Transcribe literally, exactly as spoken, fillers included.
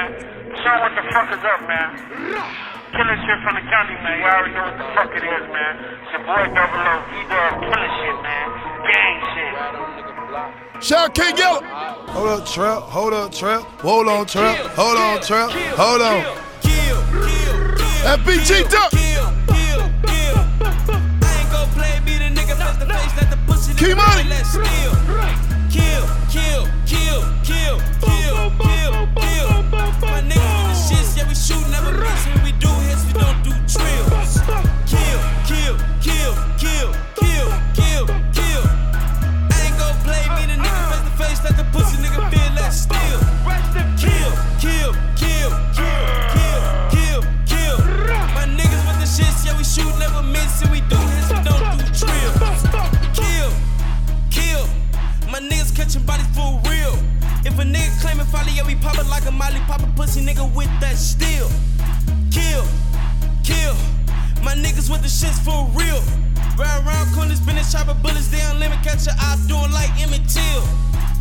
man. Show what the fuck is up, man. Killing shit from the county, man. You already know what the fuck it is, man. It's your boy Double O, D-Dog, killing shit, man. Gang shit. Shout King Yellow. Hold up, Trap. Hold up, Trap. Hold on, Trap. Hold on, Trap. Hold on. That B G Duck. Key Money. Kill, kill, kill, kill, kill, kill, kill. My niggas with the shits, yeah, we shoot, never miss. When we do hits, we don't do drills. Kill, kill, kill, kill, kill, kill, kill. I ain't gon' play me, the nigga face to face, let the pussy nigga feel that still. Kill, kill, kill, kill, kill, kill, kill. My niggas with the shits, yeah, we shoot, never miss. And we do hits, we don't do drills. Kill, kill. My niggas catching bodies for real. If a nigga claimin' folly, yeah, we pop it like a molly. Pop a pussy nigga with that steel. Kill, kill. My niggas with the shits for real. Ride around corners, spinning chopper bullets, they on limit. Catch your eye doing like Emmett Till.